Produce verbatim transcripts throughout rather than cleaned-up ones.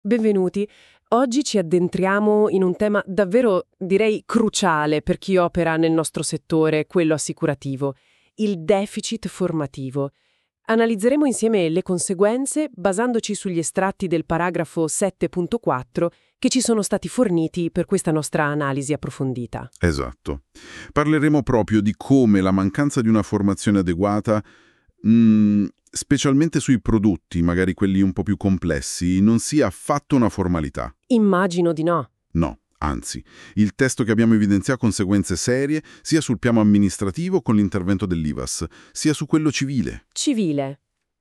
Benvenuti. Oggi ci addentriamo in un tema davvero, direi, cruciale per chi opera nel nostro settore, quello assicurativo, il deficit formativo. Analizzeremo insieme le conseguenze basandoci sugli estratti del paragrafo sette punto quattro che ci sono stati forniti per questa nostra analisi approfondita. Esatto. Parleremo proprio di come la mancanza di una formazione adeguata, mh, specialmente sui prodotti, magari quelli un po' più complessi, non sia affatto una formalità. Immagino di no. No, anzi, il testo che abbiamo evidenziato ha conseguenze serie sia sul piano amministrativo con l'intervento dell'I V A S, sia su quello civile. Civile.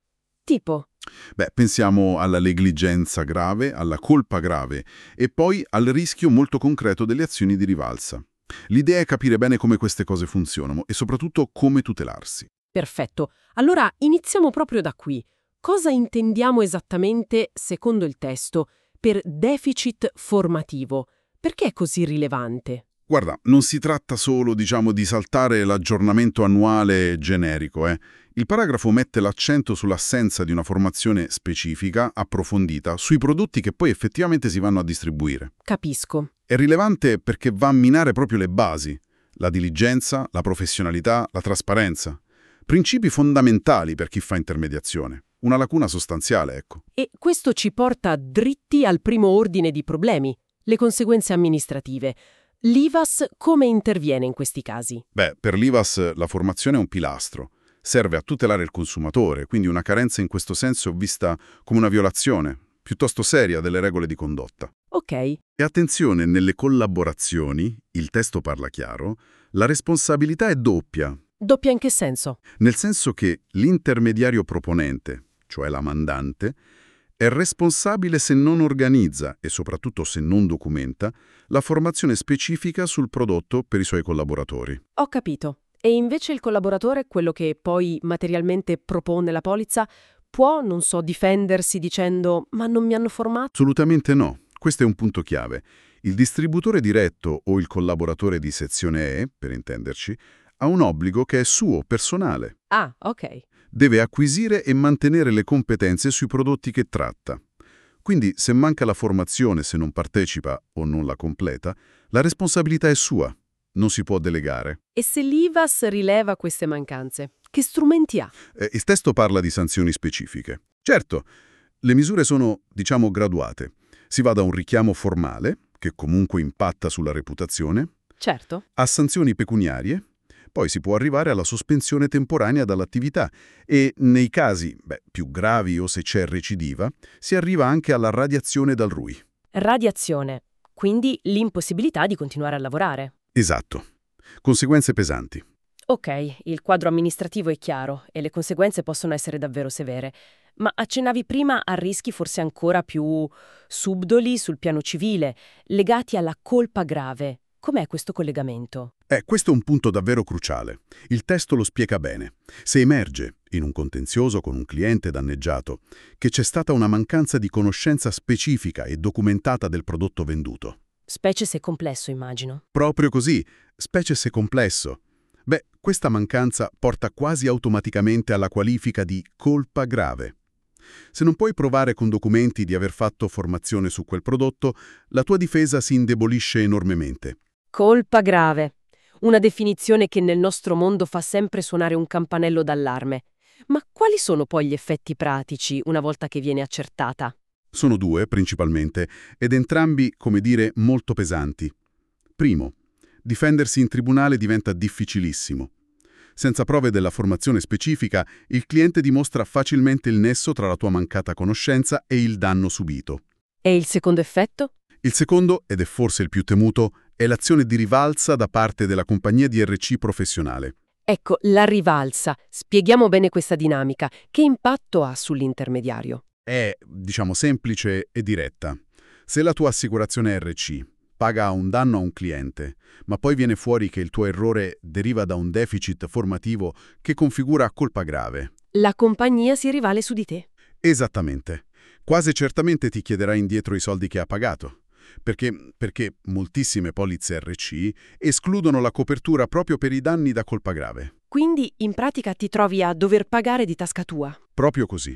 Tipo? Beh, pensiamo alla negligenza grave, alla colpa grave e poi al rischio molto concreto delle azioni di rivalsa. L'idea è capire bene come queste cose funzionano e soprattutto come tutelarsi. Perfetto. Allora iniziamo proprio da qui. Cosa intendiamo esattamente, secondo il testo, per deficit formativo? Perché è così rilevante? Guarda, non si tratta solo, diciamo, di saltare l'aggiornamento annuale generico, eh. Il paragrafo mette l'accento sull'assenza di una formazione specifica, approfondita, sui prodotti che poi effettivamente si vanno a distribuire. Capisco. È rilevante perché va a minare proprio le basi, la diligenza, la professionalità, la trasparenza. Principi fondamentali per chi fa intermediazione. Una lacuna sostanziale, ecco. E questo ci porta dritti al primo ordine di problemi, le conseguenze amministrative. L'I V A S come interviene in questi casi? Beh, per l'I V A S la formazione è un pilastro. Serve a tutelare il consumatore, quindi una carenza in questo senso è vista come una violazione, piuttosto seria, delle regole di condotta. Ok. E attenzione, nelle collaborazioni, il testo parla chiaro, la responsabilità è doppia, Doppia in che senso? nel senso che l'intermediario proponente, cioè la mandante, è responsabile se non organizza e soprattutto se non documenta la formazione specifica sul prodotto per i suoi collaboratori. Ho capito. E invece il collaboratore, quello che poi materialmente propone la polizza, può, non so, difendersi dicendo «ma non mi hanno formato»? Assolutamente no. Questo è un punto chiave. Il distributore diretto o il collaboratore di sezione E, per intenderci, ha un obbligo che è suo, personale. Ah, ok. Deve acquisire e mantenere le competenze sui prodotti che tratta. Quindi, se manca la formazione, se non partecipa o non la completa, la responsabilità è sua, non si può delegare. E se l'I V A S rileva queste mancanze, che strumenti ha? Eh, il testo parla di sanzioni specifiche. Certo, le misure sono, diciamo, graduate. Si va da un richiamo formale, che comunque impatta sulla reputazione, Certo. a sanzioni pecuniarie. Poi si può arrivare alla sospensione temporanea dall'attività e, nei casi beh, più gravi o se c'è recidiva, si arriva anche alla radiazione dal R U I. Radiazione, quindi l'impossibilità di continuare a lavorare. Esatto. Conseguenze pesanti. Ok, il quadro amministrativo è chiaro e le conseguenze possono essere davvero severe, ma accennavi prima a rischi forse ancora più subdoli sul piano civile, legati alla colpa grave. Com'è questo collegamento? Eh, questo è un punto davvero cruciale. Il testo lo spiega bene. Se emerge, in un contenzioso con un cliente danneggiato, che c'è stata una mancanza di conoscenza specifica e documentata del prodotto venduto. Specie se complesso, immagino. Proprio così, specie se complesso. Beh, questa mancanza porta quasi automaticamente alla qualifica di colpa grave. Se non puoi provare con documenti di aver fatto formazione su quel prodotto, la tua difesa si indebolisce enormemente. Colpa grave. Una definizione che nel nostro mondo fa sempre suonare un campanello d'allarme. Ma quali sono poi gli effetti pratici una volta che viene accertata? Sono due, principalmente, ed entrambi, come dire, molto pesanti. Primo, difendersi in tribunale diventa difficilissimo. Senza prove della formazione specifica, il cliente dimostra facilmente il nesso tra la tua mancata conoscenza e il danno subito. E il secondo effetto? Il secondo, ed è forse il più temuto, è l'azione di rivalsa da parte della compagnia di R C professionale. Ecco, la rivalsa. Spieghiamo bene questa dinamica. Che impatto ha sull'intermediario? È, diciamo, semplice e diretta. Se la tua assicurazione R C paga un danno a un cliente, ma poi viene fuori che il tuo errore deriva da un deficit formativo che configura colpa grave. La compagnia si rivale su di te. Esattamente. Quasi certamente ti chiederà indietro i soldi che ha pagato. Perché, perché moltissime polizze R C escludono la copertura proprio per i danni da colpa grave. Quindi, in pratica, ti trovi a dover pagare di tasca tua. Proprio così.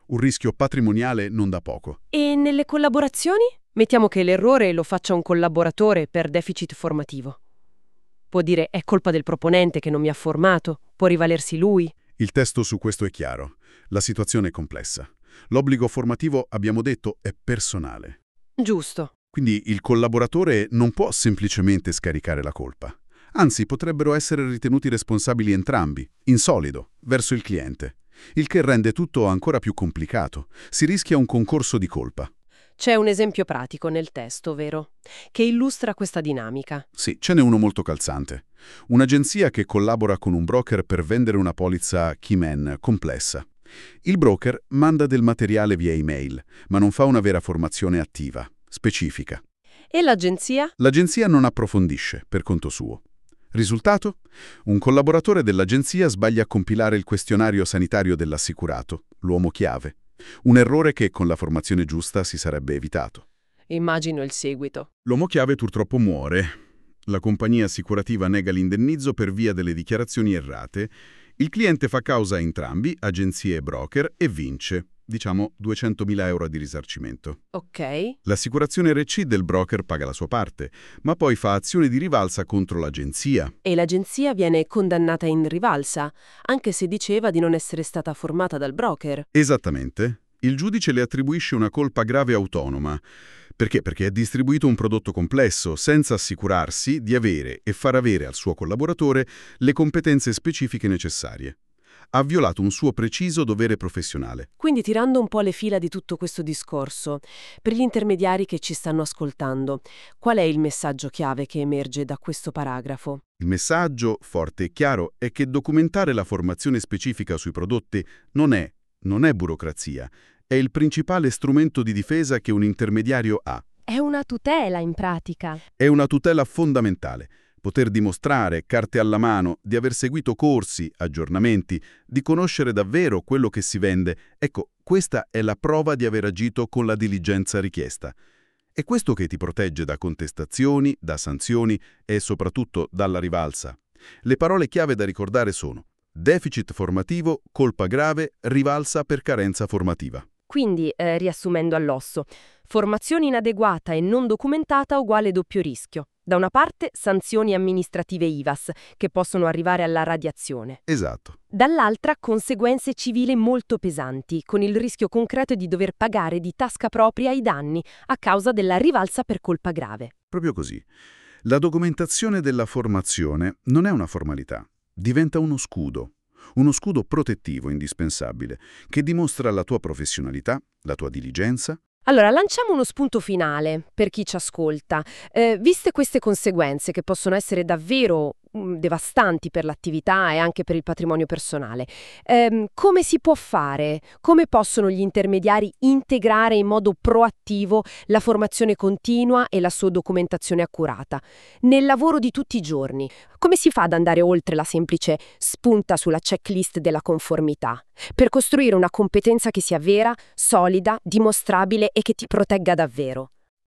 un rischio patrimoniale non da poco. E nelle collaborazioni? Mettiamo che l'errore lo faccia un collaboratore per deficit formativo. Può dire è colpa del proponente che non mi ha formato, può rivalersi lui. Il testo su questo è chiaro. La situazione è complessa. L'obbligo formativo, abbiamo detto, è personale. Giusto. Quindi il collaboratore non può semplicemente scaricare la colpa. Anzi, potrebbero essere ritenuti responsabili entrambi, in solido, verso il cliente. Il che rende tutto ancora più complicato. Si rischia un concorso di colpa. C'è un esempio pratico nel testo, vero? Che illustra questa dinamica. Sì, ce n'è uno molto calzante. Un'agenzia che collabora con un broker per vendere una polizza Keyman complessa. Il broker manda del materiale via email, ma non fa una vera formazione attiva, specifica. E l'agenzia? L'agenzia non approfondisce, per conto suo. Risultato? Un collaboratore dell'agenzia sbaglia a compilare il questionario sanitario dell'assicurato, l'uomo chiave. Un errore che con la formazione giusta si sarebbe evitato. Immagino il seguito. L'uomo chiave purtroppo muore. La compagnia assicurativa nega l'indennizzo per via delle dichiarazioni errate. Il cliente fa causa a entrambi, agenzie e broker, e vince, diciamo duecentomila euro di risarcimento. Ok. L'assicurazione R C del broker paga la sua parte, ma poi fa azione di rivalsa contro l'agenzia. E l'agenzia viene condannata in rivalsa, anche se diceva di non essere stata formata dal broker. Esattamente. Il giudice le attribuisce una colpa grave autonoma. Perché? Perché ha distribuito un prodotto complesso senza assicurarsi di avere e far avere al suo collaboratore le competenze specifiche necessarie. Ha violato un suo preciso dovere professionale. Quindi, tirando un po' le fila di tutto questo discorso, per gli intermediari che ci stanno ascoltando, qual è il messaggio chiave che emerge da questo paragrafo? Il messaggio, forte e chiaro, è che documentare la formazione specifica sui prodotti non è, non è burocrazia, è il principale strumento di difesa che un intermediario ha. È una tutela in pratica. È una tutela fondamentale. Poter dimostrare, carte alla mano, di aver seguito corsi, aggiornamenti, di conoscere davvero quello che si vende. Ecco, questa è la prova di aver agito con la diligenza richiesta. È questo che ti protegge da contestazioni, da sanzioni e soprattutto dalla rivalsa. Le parole chiave da ricordare sono deficit formativo, colpa grave, rivalsa per carenza formativa. Quindi, eh, riassumendo all'osso, formazione inadeguata e non documentata uguale doppio rischio. Da una parte, sanzioni amministrative I V A S, che possono arrivare alla radiazione. Esatto. Dall'altra, conseguenze civili molto pesanti, con il rischio concreto di dover pagare di tasca propria i danni a causa della rivalsa per colpa grave. Proprio così. La documentazione della formazione non è una formalità, diventa uno scudo. Uno scudo protettivo indispensabile, che dimostra la tua professionalità, la tua diligenza. Allora, lanciamo uno spunto finale per chi ci ascolta. Eh, viste queste conseguenze che possono essere davvero mh, devastanti per l'attività e anche per il patrimonio personale, ehm, come si può fare? Come possono gli intermediari integrare in modo proattivo la formazione continua e la sua documentazione accurata nel lavoro di tutti i giorni? Come si fa ad andare oltre la semplice spunta sulla checklist della conformità, per costruire una competenza che sia vera, solida, dimostrabile e che ti protegga davvero?